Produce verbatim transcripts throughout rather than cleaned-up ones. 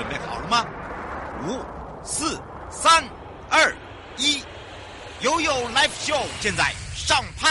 准备好了吗？五、四、三、二、一，悠悠 Live Show 现在上拍。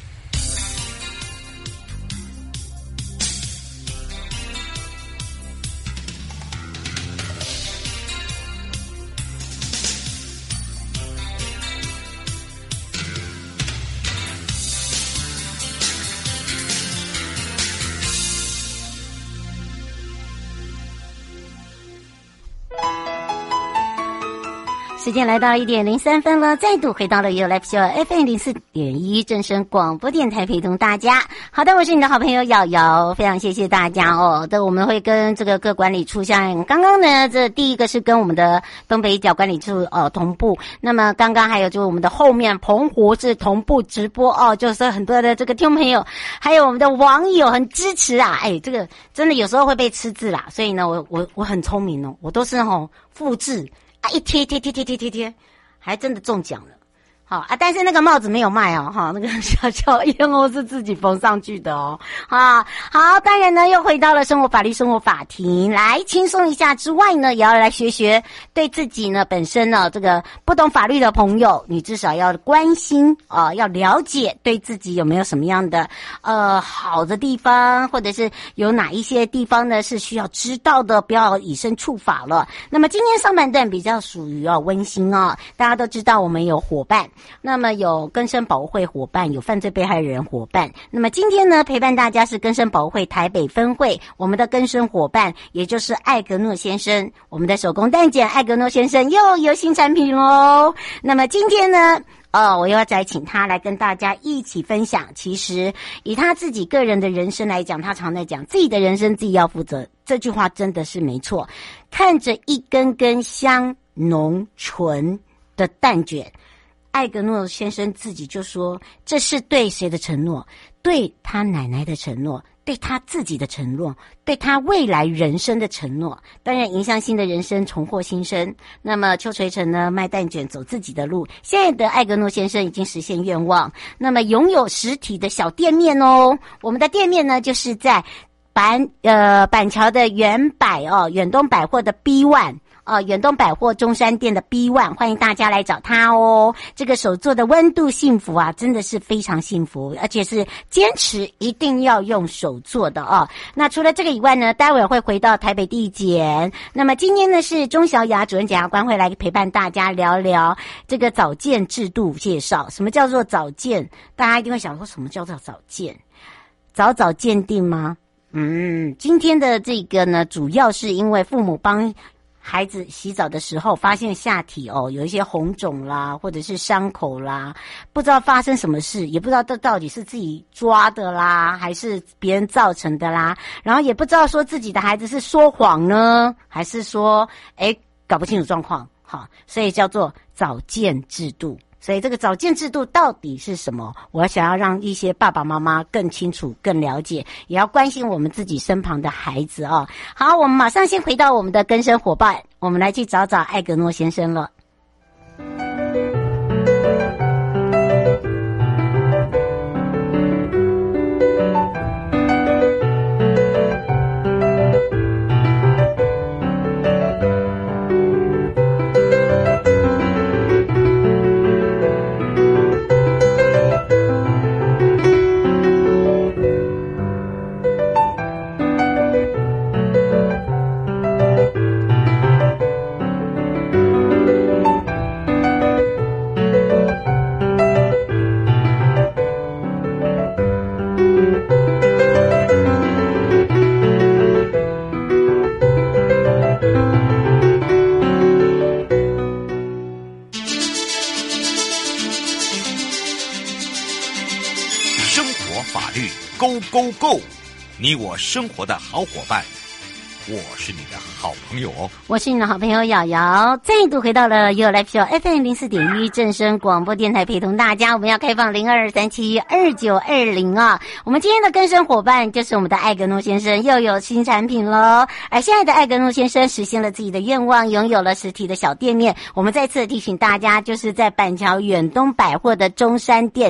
时间来到一点零三分了，再度回到了 You Live Show F M 零四点一正声广播电台，陪同大家。好的，我是你的好朋友瑶瑶，非常谢谢大家哦。的我们会跟这个各管理处，像刚刚呢，这第一个是跟我们的东北角管理处呃同步，那么刚刚还有就是我们的后面澎湖是同步直播哦，就是很多的这个听众朋友，还有我们的网友很支持啊，哎，这个真的有时候会被吃字啦，所以呢，我我我很聪明哦，我都是吼复制。啊！一贴贴贴贴贴贴贴，还真的中奖了。好啊，但是那个帽子没有卖哦，哈，那个小小燕鸥是自己缝上去的哦。啊，好，当然呢，又回到了生活法律生活法庭，来轻松一下之外呢，也要来学学对自己呢本身呢这个不懂法律的朋友，你至少要关心啊、呃，要了解对自己有没有什么样的呃好的地方，或者是有哪一些地方呢是需要知道的，不要以身触法了。那么今天上半段比较属于哦温馨哦，大家都知道我们有伙伴。那么有更生保护会伙伴，有犯罪被害人伙伴。那么今天呢，陪伴大家是更生保护会台北分会，我们的更生伙伴，也就是艾格诺先生，我们的手工蛋卷艾格诺先生又有新产品咯。那么今天呢，哦，我又要再请他来跟大家一起分享。其实以他自己个人的人生来讲，他常在讲自己的人生自己要负责，这句话真的是没错。看着一根根香浓纯的蛋卷，艾格诺先生自己就说，这是对谁的承诺？对他奶奶的承诺，对他自己的承诺，对他未来人生的承诺。当然迎向新的人生，重获新生。那么邱垂成呢，卖蛋卷走自己的路。现在的艾格诺先生已经实现愿望，那么拥有实体的小店面哦。我们的店面呢，就是在板呃板桥的远百哦远东百货的 B 一。哦，远东百货中山店的 B 一， 欢迎大家来找他哦。这个手做的温度幸福啊，真的是非常幸福，而且是坚持一定要用手做的哦。那除了这个以外呢，待会儿会回到台北地检。那么今天呢，是钟小雅主任检察官会来陪伴大家聊聊这个早鉴制度介绍。什么叫做早鉴？大家一定会想说，什么叫做早鉴？早早鉴定吗？嗯，今天的这个呢，主要是因为父母帮孩子洗澡的时候发现下体哦有一些红肿啦，或者是伤口啦，不知道发生什么事，也不知道这到底是自己抓的啦，还是别人造成的啦，然后也不知道说自己的孩子是说谎呢，还是说诶搞不清楚状况，好，所以叫做早鉴制度。所以这个早鉴制度到底是什么？我想要让一些爸爸妈妈更清楚、更了解，也要关心我们自己身旁的孩子啊。好，我们马上先回到我们的更生伙伴，我们来去找找艾格诺先生了。 Go Go Go！ 你我生活的好伙伴，我是你的好朋友哦。 我是你的好朋友瑶瑶，再度回到了 You Live Show F M 零四点一正声广播电台，陪同大家。我们要开放零二三七二九二零啊。我们今天的更生伙伴就是我们的艾格诺先生，又有新产品了。而现在的艾格诺先生实现了自己的愿望，拥有了实体的小店面。我们再次提醒大家，就是在板桥远东百货的中山店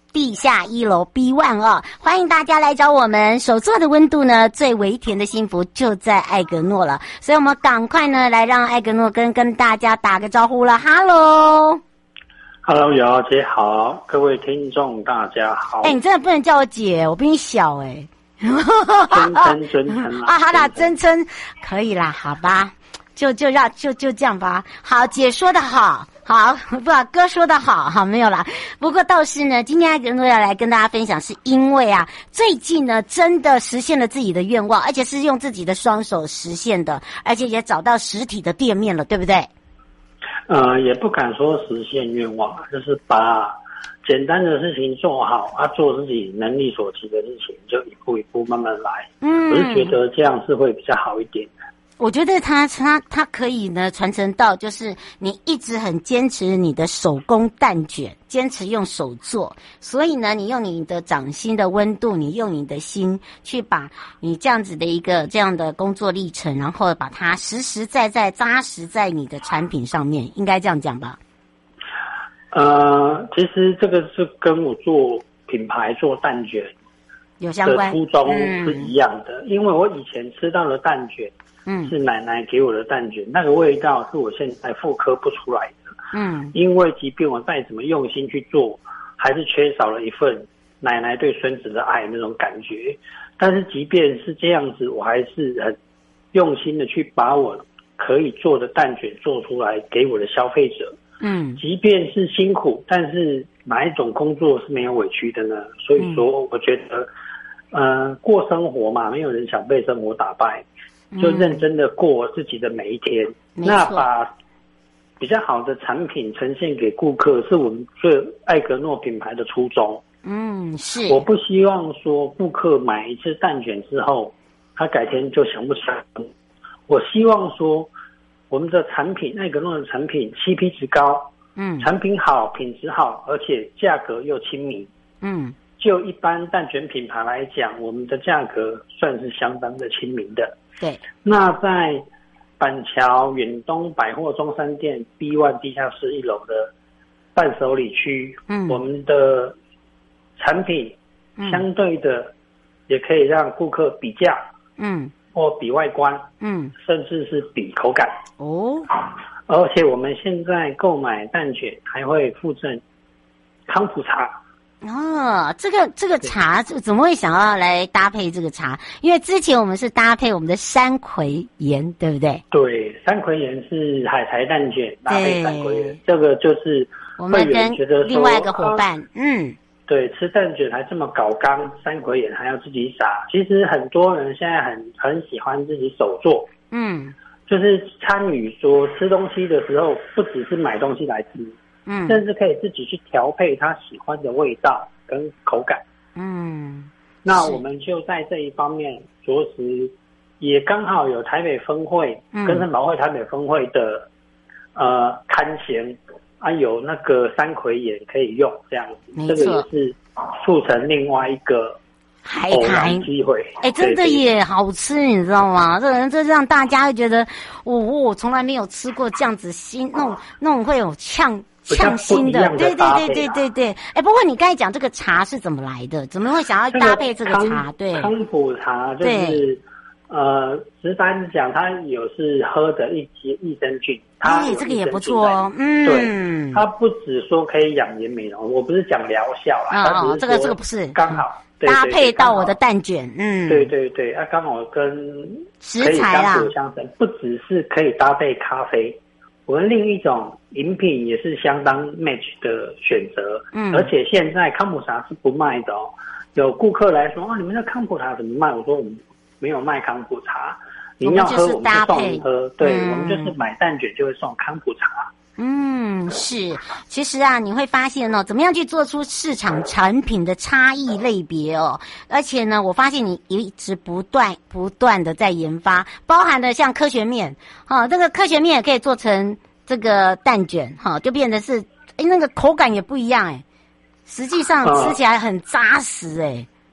地下一楼 B 一 哦，欢迎大家来找我们。手做的温度呢，最微甜的幸福就在艾格诺了，所以我们赶快呢来让艾格诺跟跟大家打个招呼了。Hello，Hello， 瑶姐好，各位听众大家好。 哎、欸，你真的不能叫我姐，我比你小哎、欸。 尊称尊称啊，好啦，尊称可以啦，好吧，就就让就就这样吧。好，姐说的好。好，不，哥说的好，好，没有啦。不过倒是呢，今天艾格诺要来跟大家分享，是因为啊，最近呢，真的实现了自己的愿望，而且是用自己的双手实现的，而且也找到实体的店面了，对不对？ 呃，也不敢说实现愿望，就是把简单的事情做好啊，做自己能力所及的事情，就一步一步慢慢来。嗯，我是觉得这样是会比较好一点。 我觉得他他他可以呢传承到，就是你一直很坚持你的手工蛋卷，坚持用手做，所以呢，你用你的掌心的温度，你用你的心去把你这样子的一个这样的工作历程，然后把它实实在在扎实在你的产品上面，应该这样讲吧？ 呃，其实这个是跟我做品牌做蛋卷有相关的初衷是一样的，嗯、因为我以前吃到的蛋卷。嗯，是奶奶给我的蛋卷，那个味道是我现在复刻不出来的。嗯，因为即便我再怎么用心去做，还是缺少了一份奶奶对孙子的爱那种感觉。但是即便是这样子，我还是很用心的去把我可以做的蛋卷做出来给我的消费者。嗯，即便是辛苦，但是哪一种工作是没有委屈的呢？所以说，我觉得，呃，过生活嘛，没有人想被生活打败。就认真的过自己的每一天，嗯、那把比较好的产品呈现给顾客，是我们最艾格诺品牌的初衷。嗯，是。我不希望说顾客买一次蛋卷之后，他改天就想不起来。我希望说我们的产品，艾格诺的产品 C P 值高，嗯，产品好，品质好，而且价格又亲民。嗯，就一般蛋卷品牌来讲，我们的价格算是相当的亲民的。对，那在板桥远东百货中山店 B 一 地下室一楼的伴手礼区，嗯，我们的产品相对的也可以让顾客比价，嗯，或比外观，嗯，甚至是比口感哦。而且我们现在购买蛋卷还会附赠康普茶。 哦，这个这个茶怎么会想要来搭配这个茶？因为之前我们是搭配我们的山葵盐，对不对？ 对，山葵盐是海苔蛋卷搭配山葵盐，这个就是我们跟另外一个伙伴，啊、嗯， 对，吃蛋卷还这么搞刚，山葵盐还要自己撒。其实很多人现在很很喜欢自己手做，嗯，就是参与说吃东西的时候，不只是买东西来吃。嗯，甚至可以自己去调配他喜欢的味道跟口感。嗯，那我们就在这一方面着实也刚好有台北分会、嗯、跟生保会台北分会的呃刊贤啊，有那个山葵盐可以用这样子，这个也是促成另外一个海苔机会。 哎、欸，真的也好吃，你知道吗？这人这让大家会觉得，我、哦、我从来没有吃过这样子新那种那种会有呛。呛心的，对对对对对对。哎，不过你刚才讲这个茶是怎么来的？怎么会想要搭配这个茶？对， 康普茶就是呃，直白讲，它有是喝的一些益生菌。 哎，这个也不错哦。嗯， 对，它不只说可以养颜美容，我不是讲疗效啦。 哦哦，这个这个不是刚好搭配到我的蛋卷。嗯， 对对对，啊，刚好跟食材啊相生，不只是可以搭配咖啡。我们另一种饮品也是相当 match 的选择，嗯，而且现在康普茶是不卖的哦。有顾客来说，哦，你们的康普茶怎么卖？我说我们没有卖康普茶，您要喝我们就送你喝，对、嗯，我们就是买蛋卷就会送康普茶。 嗯，是，其实啊，你会发现哦，怎么样去做出市场产品的差异类别哦，而且呢，我发现你一直不断不断的在研发，包含的像科学面，哈、哦，这个科学面也可以做成这个蛋卷，哈、哦，就变得是，哎，那个口感也不一样，哎，实际上吃起来很扎实，哎、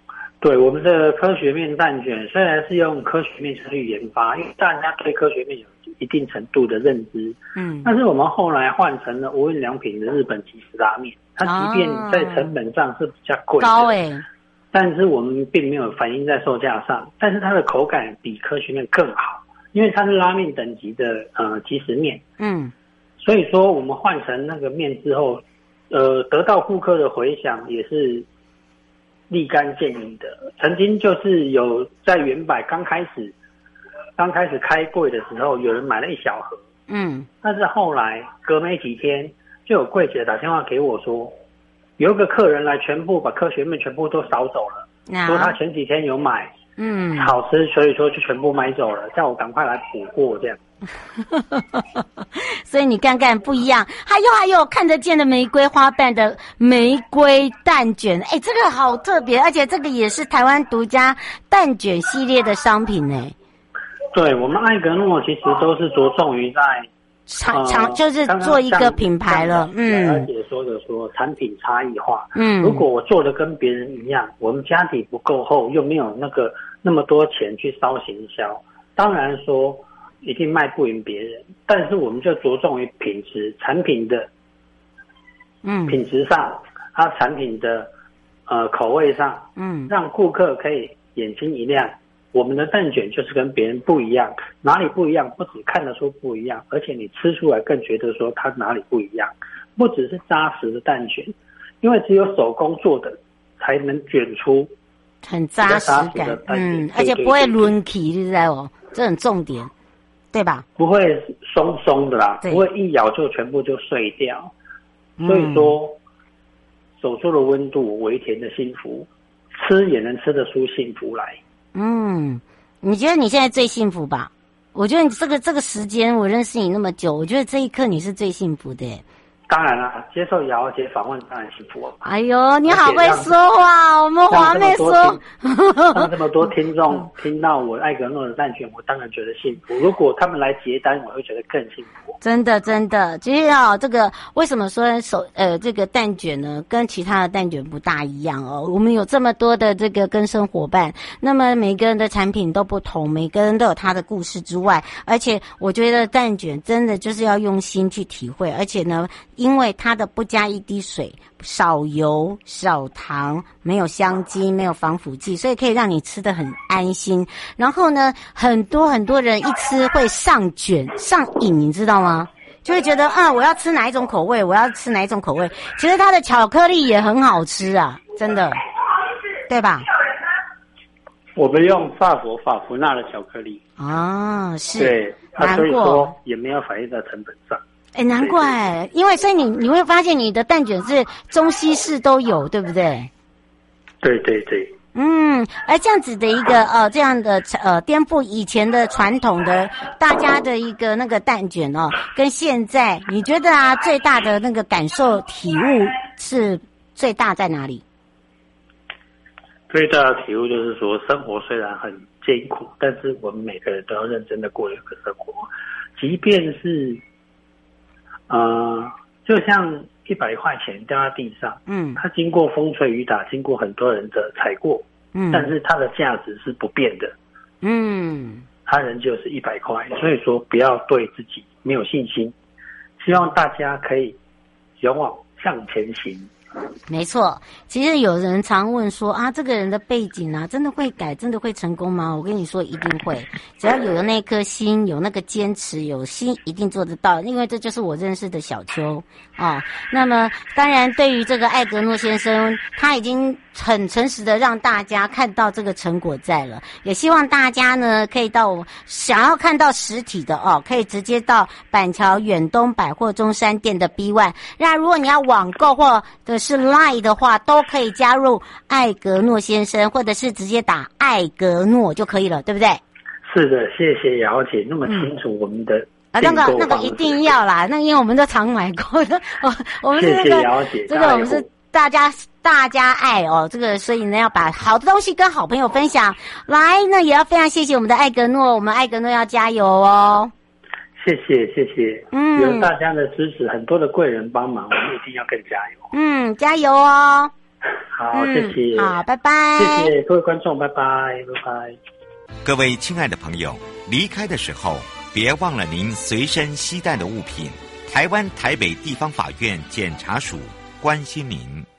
对，我们的科学面蛋卷虽然是用科学面去研发，因为大家对科学面有一定程度的认知，嗯，但是我们后来换成了无印良品的日本即食拉面，它即便在成本上是比较贵的， 高哎， 但是我们并没有反映在售价上，但是它的口感比科学面更好，因为它是拉面等级的呃即食面，嗯，所以说我们换成那个面之后，呃，得到顾客的回响也是立竿见影的。曾经就是有在原百刚开始刚开始开柜的时候，有人买了一小盒，嗯，但是后来隔没几天，就有柜姐打电话给我说，有一个客人来全部把科学面全部都扫走了，啊、说他前几天有买，嗯，好吃，所以说就全部买走了，叫我赶快来补货这样。 所以你看看不一样，还有还有看得见的玫瑰花瓣的玫瑰蛋卷，哎，这个好特别，而且这个也是台湾独家蛋卷系列的商品哎。 对，我们艾格诺其实都是着重于在产产、呃、就是做一个品牌了，嗯。 而且说的说产品差异化，嗯，如果我做的跟别人一样，我们家底不够厚，又没有那个那么多钱去烧行销，当然说一定卖不赢别人，但是我们就着重于品质，产品的，嗯，品质上，它产品的呃口味上，嗯，让顾客可以眼睛一亮。我们的蛋卷就是跟别人不一样，哪里不一样？不只看得出不一样，而且你吃出来更觉得说它哪里不一样。不只是扎实的蛋卷，因为只有手工做的才能卷出很扎实感，嗯，而且不会抡起，你知道哦，这很重点，对吧？ 不会松松的啦，不会一咬就全部就碎掉。嗯、所以说，手做的温度，微甜的幸福，吃也能吃得出幸福来。 嗯，你觉得你现在最幸福吧？我觉得你这个这个时间，我认识你那么久，我觉得这一刻你是最幸福的耶。 当然啦，接受姚姐访问当然幸福了。 哎呦，你好会说话，我们华妹说， 让这么多听众听到我艾格诺的蛋卷，我当然觉得幸福。如果他们来结单，我会觉得更幸福。 真的，真的，其实啊，这个为什么说手呃这个蛋卷呢，跟其他的蛋卷不大一样哦？我们有这么多的这个更生伙伴，那么每个人的产品都不同，每个人都有他的故事之外，而且我觉得蛋卷真的就是要用心去体会，而且呢。因为它的不加一滴水，少油少糖，没有香精，没有防腐剂，所以可以让你吃得很安心。然后呢，很多很多人一吃会上卷上瘾，你知道吗？就会觉得啊，我要吃哪一种口味，我要吃哪一种口味。其实它的巧克力也很好吃啊，真的，对吧？ 我们用法国法芙娜的巧克力啊，是， 对，它所以说也没有反映在成本上。 哎，难怪，因为所以你你会发现你的蛋卷是中西式都有，对不对？ 对对对。 嗯，而这样子的一个呃这样的呃颠覆以前的传统的大家的一个那个蛋卷哦，跟现在你觉得啊最大的那个感受体悟是最大在哪里？ 最大的体悟就是说，生活虽然很艰苦，但是我们每个人都要认真的过一个生活，即便是。呃，就像一百块钱掉在地上，嗯，它经过风吹雨打，经过很多人的踩过，嗯，但是它的价值是不变的，嗯，它仍旧是一百块，所以说不要对自己没有信心，希望大家可以勇往向前行。 没错，其实有人常问说啊，这个人的背景啊，真的会改，真的会成功吗？我跟你说，一定会，只要有了那颗心，有那个坚持，有心一定做得到。因为这就是我认识的小邱啊。那么，当然，对于这个艾格诺先生，他已经很诚实的让大家看到这个成果在了。也希望大家呢，可以到想要看到实体的哦，可以直接到板桥远东百货中山店的 B 一。那如果你要网购或者是 Line 的话，都可以加入艾格诺先生，或者是直接打艾格诺就可以了，对不对？ 是的，谢谢姚姐那么清楚我们的、嗯、 啊，那个那个一定要啦，那因为我们都常买过的，我我们是那个谢谢姚姐， 这个我们是大家大家爱哦，这个所以呢要把好的东西跟好朋友分享。来，那也要非常谢谢我们的艾格诺，我们艾格诺要加油哦。 谢谢谢谢，嗯，有大家的支持，很多的贵人帮忙，我们一定要更加油。 嗯，加油哦。 好，谢谢。 好，拜拜。 谢谢各位观众，拜拜，拜拜。 各位亲爱的朋友，离开的时候别忘了您随身携带的物品。台湾台北地方法院检察署关心您。